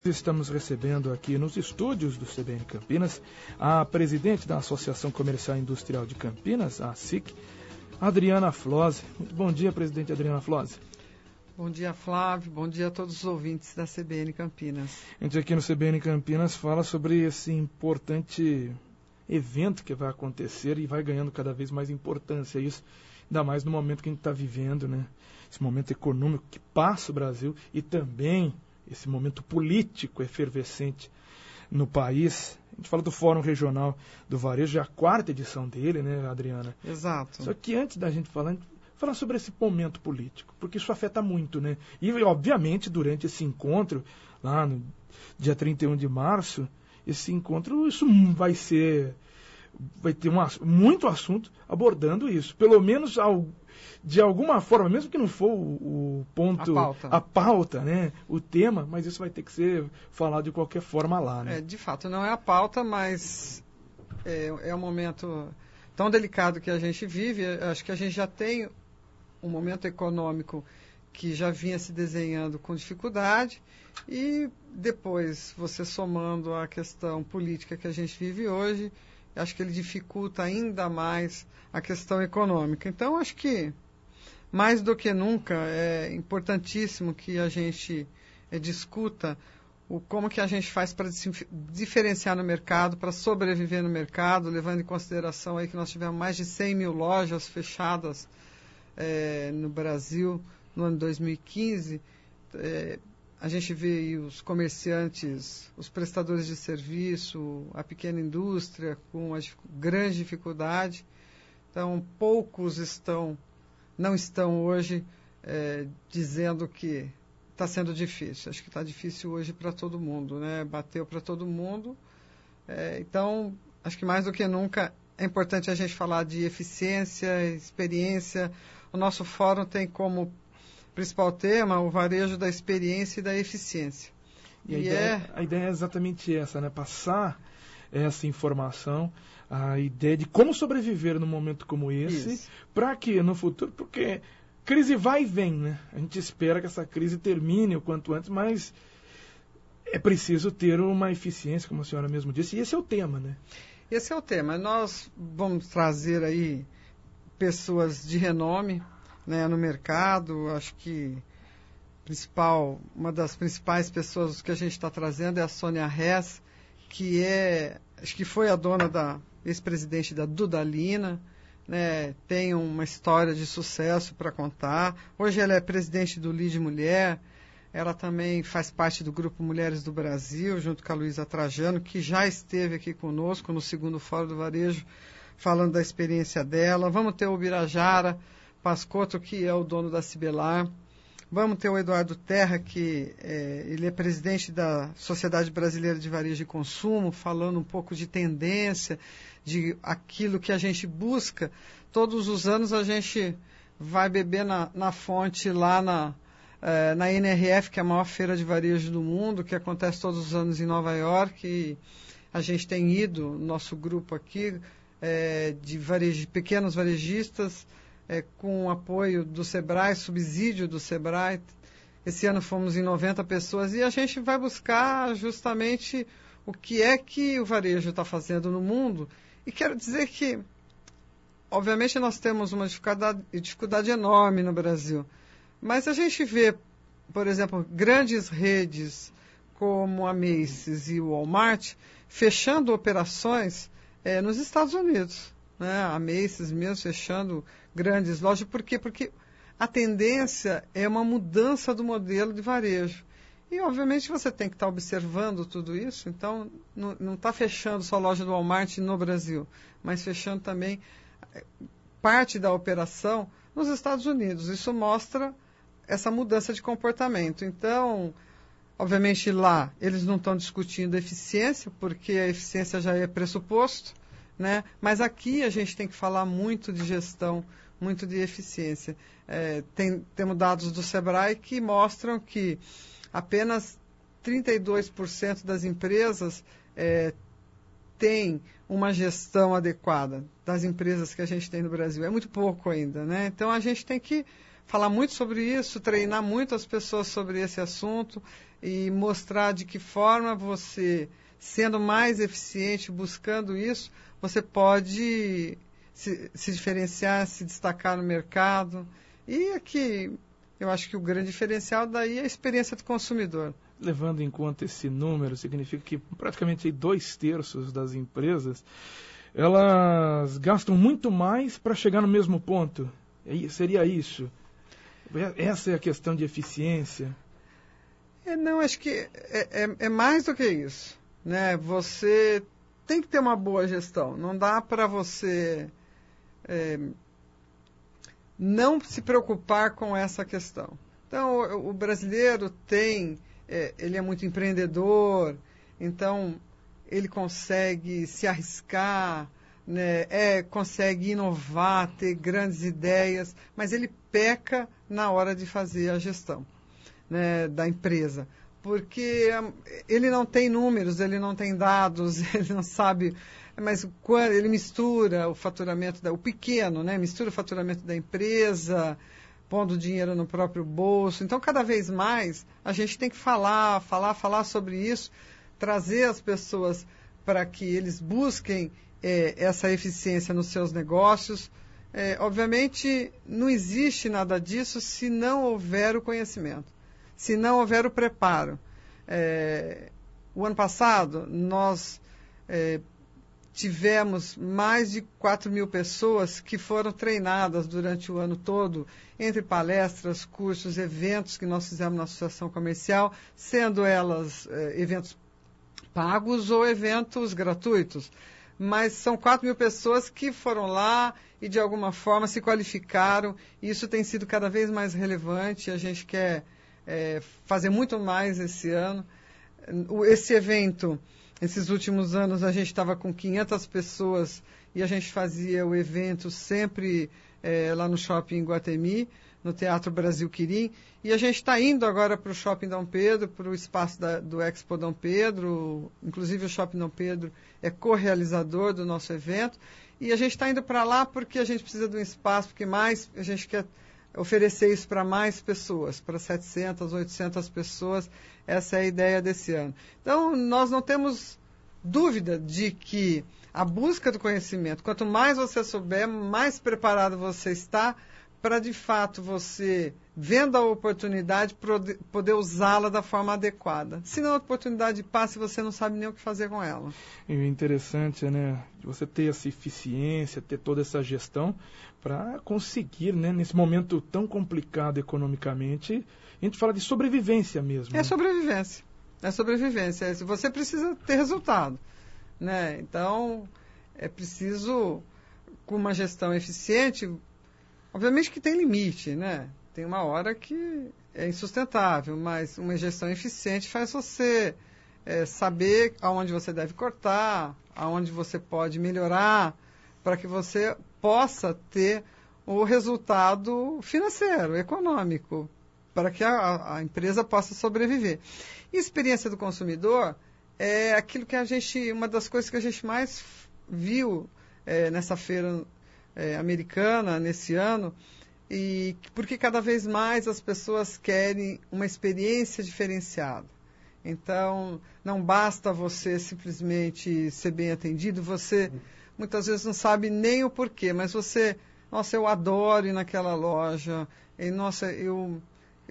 Estamos recebendo aqui nos estúdios do CBN Campinas a presidente da Associação Comercial e Industrial de Campinas, a ASIC, Adriana Flose. Muito bom dia, presidente Adriana Flose. Bom dia, Flávio. Bom dia a todos os ouvintes da CBN Campinas. A gente aqui no CBN Campinas fala sobre esse importante evento que vai acontecer e vai ganhando cada vez mais importância. Isso, ainda mais no momento que a gente está vivendo, né? Esse momento econômico que passa o Brasil e também esse momento político efervescente no país. A gente fala do Fórum Regional do Varejo, já a 4ª edição dele, né, Adriana? Exato. Só que antes da gente falar sobre esse momento político, porque isso afeta muito, né? E, obviamente, durante esse encontro, lá no dia 31 de março, esse encontro, isso vai ter muito assunto abordando isso. Pelo menos de alguma forma, mesmo que não for o ponto, a pauta, né, o tema, mas isso vai ter que ser falado de qualquer forma lá, né? De fato, não é a pauta, mas é um momento tão delicado que a gente vive. Acho que a gente já tem um momento econômico que já vinha se desenhando com dificuldade e depois você somando a questão política que a gente vive hoje, acho que ele dificulta ainda mais a questão econômica. Então, acho que mais do que nunca é importantíssimo que a gente discuta como que a gente faz para diferenciar no mercado, para sobreviver no mercado, levando em consideração aí que nós tivemos mais de 100 mil lojas fechadas no Brasil no ano 2015. A gente vê aí os comerciantes, os prestadores de serviço, a pequena indústria com grande dificuldade. Então, poucos não estão hoje dizendo que está sendo difícil. Acho que está difícil hoje para todo mundo, né? Bateu para todo mundo. Então, acho que mais do que nunca é importante a gente falar de eficiência, experiência. O nosso fórum tem como principal tema o varejo da experiência e da eficiência. A ideia é exatamente essa, né? Passar essa informação, a ideia de como sobreviver num momento como esse, para que no futuro, porque crise vai e vem, né? A gente espera que essa crise termine o quanto antes, mas é preciso ter uma eficiência, como a senhora mesmo disse, e esse é o tema, né? Esse é o tema. Nós vamos trazer aí pessoas de renome, né, no mercado. Acho que uma das principais pessoas que a gente está trazendo é a Sônia Hess, que acho que foi a dona da ex-presidente da Dudalina, né, tem uma história de sucesso para contar. Hoje ela é presidente do Lide Mulher, ela também faz parte do Grupo Mulheres do Brasil, junto com a Luísa Trajano, que já esteve aqui conosco no 2º Fórum do Varejo, falando da experiência dela. Vamos ter o Birajara Pascotto, que é o dono da Cibelar. Vamos ter o Eduardo Terra, que ele é presidente da Sociedade Brasileira de Varejo e Consumo, falando um pouco de tendência, de aquilo que a gente busca. Todos os anos a gente vai beber na fonte lá na NRF, que é a maior feira de varejo do mundo, que acontece todos os anos em Nova York. E a gente tem ido, nosso grupo aqui, de pequenos varejistas, com o apoio do Sebrae, subsídio do Sebrae. Esse ano fomos em 90 pessoas e a gente vai buscar justamente o que é que o varejo está fazendo no mundo. E quero dizer que, obviamente, nós temos uma dificuldade enorme no Brasil, mas a gente vê, por exemplo, grandes redes como a Macy's e o Walmart fechando operações nos Estados Unidos, né? A Macy's mesmo fechando grandes lojas. Por quê? Porque a tendência é uma mudança do modelo de varejo. E, obviamente, você tem que estar observando tudo isso. Então, não está fechando só a loja do Walmart no Brasil, mas fechando também parte da operação nos Estados Unidos. Isso mostra essa mudança de comportamento. Então, obviamente, lá eles não estão discutindo eficiência, porque a eficiência já é pressuposto, né? Mas aqui a gente tem que falar muito de gestão, muito de eficiência. Temos dados do Sebrae que mostram que apenas 32% das empresas têm uma gestão adequada, das empresas que a gente tem no Brasil. É muito pouco ainda, né? Então a gente tem que falar muito sobre isso, treinar muito as pessoas sobre esse assunto. e mostrar de que forma você, sendo mais eficiente, buscando isso, você pode se diferenciar, se destacar no mercado. E aqui, eu acho que o grande diferencial daí é a experiência do consumidor. Levando em conta esse número, significa que praticamente 2/3 das empresas, elas gastam muito mais para chegar no mesmo ponto. Seria isso? Essa é a questão de eficiência? Não, acho que é mais do que isso, né? Você tem que ter uma boa gestão. Não dá para você não se preocupar com essa questão. Então, o brasileiro ele é muito empreendedor, então ele consegue se arriscar, né? Consegue inovar, ter grandes ideias, mas ele peca na hora de fazer a gestão, né, da empresa, porque ele não tem números, ele não tem dados, ele não sabe, mas quando ele mistura o faturamento, o pequeno, né, mistura o faturamento da empresa, pondo dinheiro no próprio bolso. Então, cada vez mais, a gente tem que falar sobre isso, trazer as pessoas para que eles busquem essa eficiência nos seus negócios. Obviamente, não existe nada disso se não houver o conhecimento, se não houver o preparo. O ano passado, nós tivemos mais de 4.000 pessoas que foram treinadas durante o ano todo, entre palestras, cursos, eventos que nós fizemos na Associação Comercial, sendo elas eventos pagos ou eventos gratuitos. Mas são 4.000 pessoas que foram lá e, de alguma forma, se qualificaram. E isso tem sido cada vez mais relevante. A gente quer fazer muito mais esse ano. Esse evento, esses últimos anos, a gente estava com 500 pessoas e a gente fazia o evento sempre lá no Shopping Iguatemi, no Teatro Brasil Quirim. E a gente está indo agora para o Shopping Dom Pedro, para o espaço do Expo Dom Pedro. Inclusive, o Shopping Dom Pedro é co-realizador do nosso evento. E a gente está indo para lá porque a gente precisa de um espaço, porque a gente quer oferecer isso para mais pessoas, para 700, 800 pessoas. Essa é a ideia desse ano. Então, nós não temos dúvida de que a busca do conhecimento, quanto mais você souber, mais preparado você está para, de fato, você, vendo a oportunidade, poder usá-la da forma adequada. Senão a oportunidade passa e você não sabe nem o que fazer com ela. E o interessante é, né, você ter essa eficiência, ter toda essa gestão para conseguir, né, nesse momento tão complicado economicamente, a gente fala de sobrevivência mesmo. É sobrevivência. É sobrevivência. Você precisa ter resultado, né? Então, é preciso, com uma gestão eficiente. Obviamente que tem limite, né? Tem uma hora que é insustentável, mas uma gestão eficiente faz você saber aonde você deve cortar, aonde você pode melhorar, para que você possa ter o resultado financeiro, econômico, para que a empresa possa sobreviver. E experiência do consumidor é aquilo que uma das coisas que a gente mais viu nessa feira americana nesse ano, e porque cada vez mais as pessoas querem uma experiência diferenciada. Então, não basta você simplesmente ser bem atendido, você muitas vezes não sabe nem o porquê, mas você, nossa, eu adoro ir naquela loja, e, nossa, eu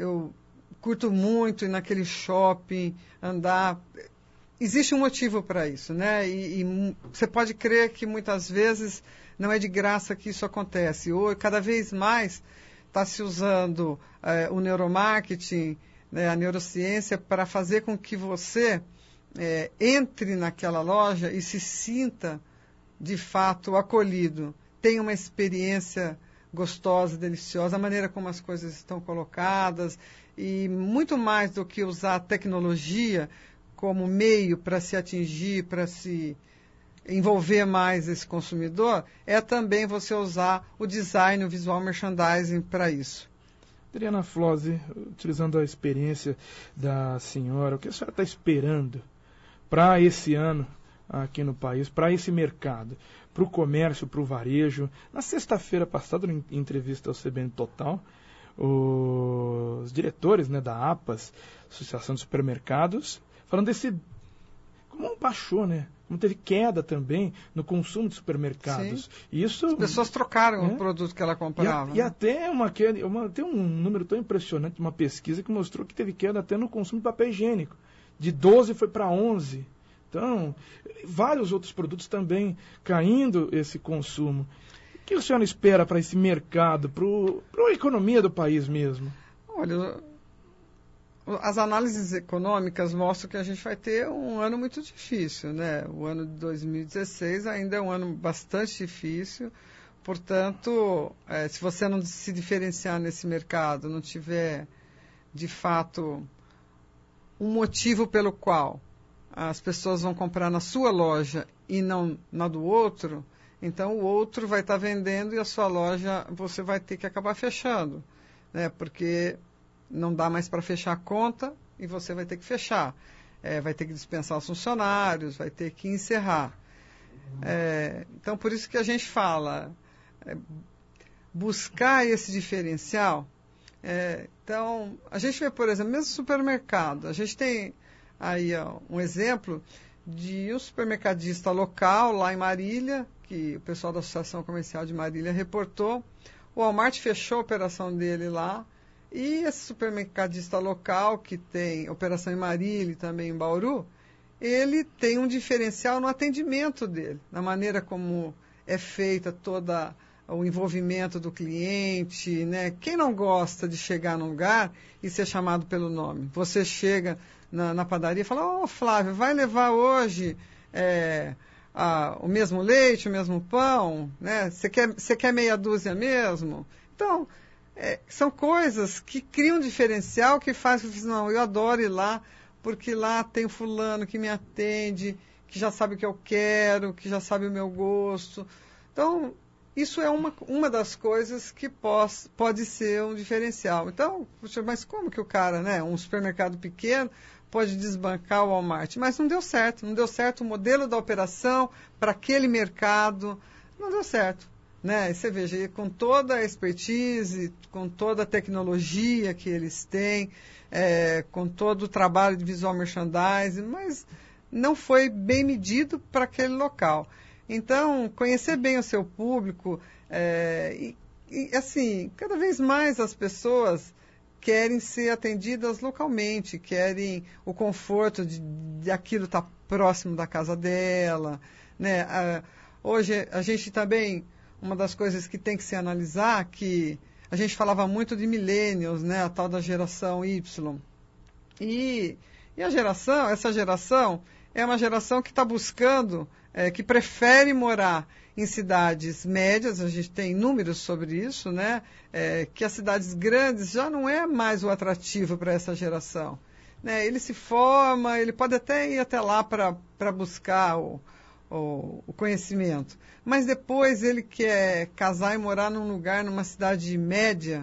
curto muito ir naquele shopping, andar. Existe um motivo para isso, né? E você pode crer que muitas vezes não é de graça que isso acontece. Ou cada vez mais está se usando o neuromarketing, né, a neurociência, para fazer com que você entre naquela loja e se sinta, de fato, acolhido. Tenha uma experiência gostosa, deliciosa, a maneira como as coisas estão colocadas, e muito mais do que usar a tecnologia como meio para se atingir, para se envolver mais esse consumidor, é também você usar o design, o visual merchandising para isso. Adriana Flose, utilizando a experiência da senhora, o que a senhora está esperando para esse ano aqui no país, para esse mercado, para o comércio, para o varejo? Na sexta-feira passada, em entrevista ao CBN Total, os diretores, né, da APAS, Associação de Supermercados, falando desse... como baixou, né? Como teve queda também no consumo de supermercados. Isso, as pessoas trocaram o produto que ela comprava. E até uma queda, tem um número tão impressionante, uma pesquisa que mostrou que teve queda até no consumo de papel higiênico. De 12 foi para 11. Então, vários outros produtos também caindo esse consumo. O que o senhor espera para esse mercado, para a economia do país mesmo? Olha, as análises econômicas mostram que a gente vai ter um ano muito difícil, né? O ano de 2016 ainda é um ano bastante difícil. Portanto, se você não se diferenciar nesse mercado, não tiver, de fato, um motivo pelo qual as pessoas vão comprar na sua loja e não na do outro, então o outro vai estar vendendo e a sua loja você vai ter que acabar fechando, né? Porque não dá mais para fechar a conta e você vai ter que fechar. Vai ter que dispensar os funcionários, vai ter que encerrar. Então, por isso que a gente fala, buscar esse diferencial. Então, a gente vê, por exemplo, mesmo supermercado, a gente tem aí um exemplo de um supermercadista local lá em Marília, que o pessoal da Associação Comercial de Marília reportou. O Walmart fechou a operação dele lá, e esse supermercadista local, que tem operação em Marília e também em Bauru, ele tem um diferencial no atendimento dele, na maneira como é feita toda o envolvimento do cliente, né? Quem não gosta de chegar num lugar e ser chamado pelo nome? Você chega na padaria e fala, Flávio, vai levar hoje o mesmo leite, o mesmo pão, né? Você quer meia dúzia mesmo? Então, são coisas que criam um diferencial que faz que eu adoro ir lá, porque lá tem fulano que me atende, que já sabe o que eu quero, que já sabe o meu gosto. Então, isso é uma das coisas que pode ser um diferencial. Então, mas como que o cara, né, um supermercado pequeno, pode desbancar o Walmart? Mas não deu certo. Não deu certo o modelo da operação para aquele mercado. Não deu certo. Né? E você veja, com toda a expertise, com toda a tecnologia que eles têm, com todo o trabalho de visual merchandising, mas não foi bem medido para aquele local. Então, conhecer bem o seu público, assim, cada vez mais as pessoas querem ser atendidas localmente, querem o conforto de aquilo estar próximo da casa dela, né? Hoje a gente também, uma das coisas que tem que se analisar, que a gente falava muito de millennials, né? A tal da geração Y. E essa geração é uma geração que está buscando, que prefere morar em cidades médias, a gente tem números sobre isso, né? Que as cidades grandes já não é mais o atrativo para essa geração. Né? Ele se forma, ele pode até ir até lá para buscar o conhecimento, mas depois ele quer casar e morar num lugar, numa cidade média,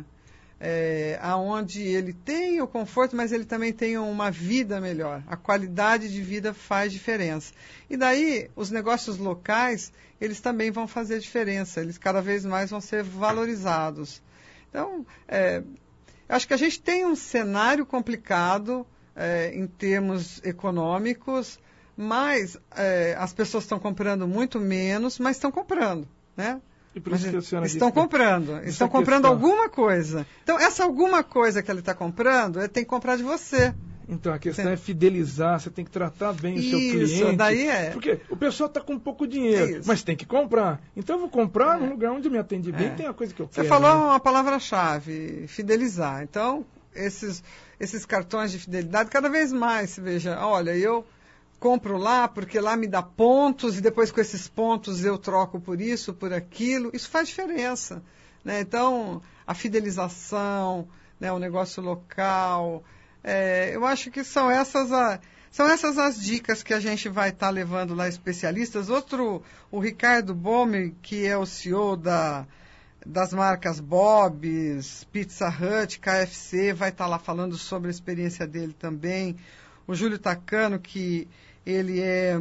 aonde ele tem o conforto, mas ele também tem uma vida melhor. A qualidade de vida faz diferença. E daí, os negócios locais, eles também vão fazer diferença. Eles cada vez mais vão ser valorizados. Então, acho que a gente tem um cenário complicado em termos econômicos, mas as pessoas estão comprando muito menos, mas estão comprando, né? E por isso que a senhora estão comprando alguma coisa. Então, essa alguma coisa que ele está comprando, ele tem que comprar de você. Então, a questão é fidelizar, você tem que tratar bem o seu cliente. Isso, daí Porque o pessoal está com pouco dinheiro, mas tem que comprar. Então, eu vou comprar num lugar onde me atende bem, tem a coisa que eu quero. Você falou uma palavra-chave, fidelizar. Então, esses cartões de fidelidade, cada vez mais, você veja, olha, eu compro lá porque lá me dá pontos e depois com esses pontos eu troco por isso, por aquilo. Isso faz diferença, né? Então, a fidelização, né, o negócio local, eu acho que são essas as dicas que a gente vai estar levando lá especialistas. O Ricardo Bomer, que é o CEO das marcas Bob's, Pizza Hut, KFC, vai estar lá falando sobre a experiência dele também. O Júlio Tacano, que ele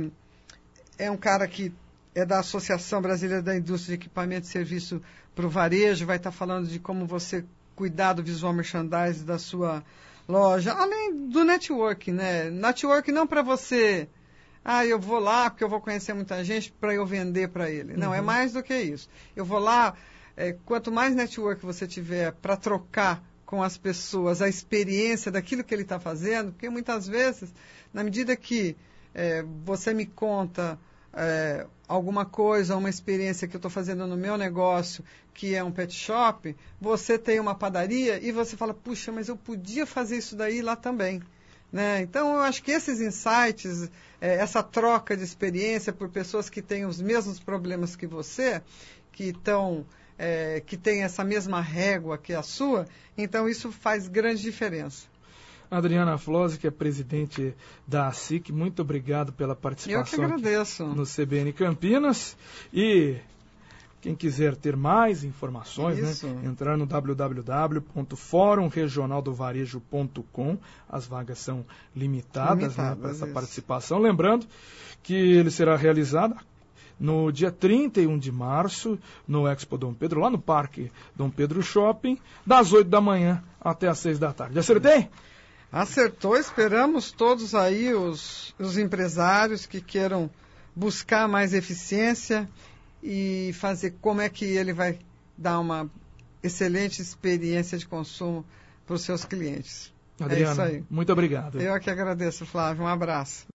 é um cara que é da Associação Brasileira da Indústria de Equipamento e Serviço para o Varejo, vai estar falando de como você cuidar do visual merchandising da sua loja, além do network, né? Network não para você, eu vou lá porque eu vou conhecer muita gente para eu vender para ele. Não, é mais do que isso. Eu vou lá, quanto mais network você tiver para trocar com as pessoas a experiência daquilo que ele está fazendo, porque muitas vezes, na medida que você me conta alguma coisa, uma experiência que eu estou fazendo no meu negócio, que é um pet shop, você tem uma padaria e você fala, puxa, mas eu podia fazer isso daí lá também. Né? Então, eu acho que esses insights, essa troca de experiência por pessoas que têm os mesmos problemas que você, que têm essa mesma régua que a sua, então isso faz grande diferença. Adriana Flose, que é presidente da ASIC, muito obrigado pela participação. Eu que agradeço. No CBN Campinas. E quem quiser ter mais informações, né, entrar no www.forumregionaldovarejo.com. As vagas são limitadas, né, para essa participação. Lembrando que ele será realizado no dia 31 de março, no Expo Dom Pedro, lá no Parque Dom Pedro Shopping, das 8 da manhã até as 6 da tarde. Acertei? Acertou, esperamos todos aí os empresários que queiram buscar mais eficiência e fazer como é que ele vai dar uma excelente experiência de consumo para os seus clientes. Adriana, é isso aí. Muito obrigado. Eu que agradeço, Flávio. Um abraço.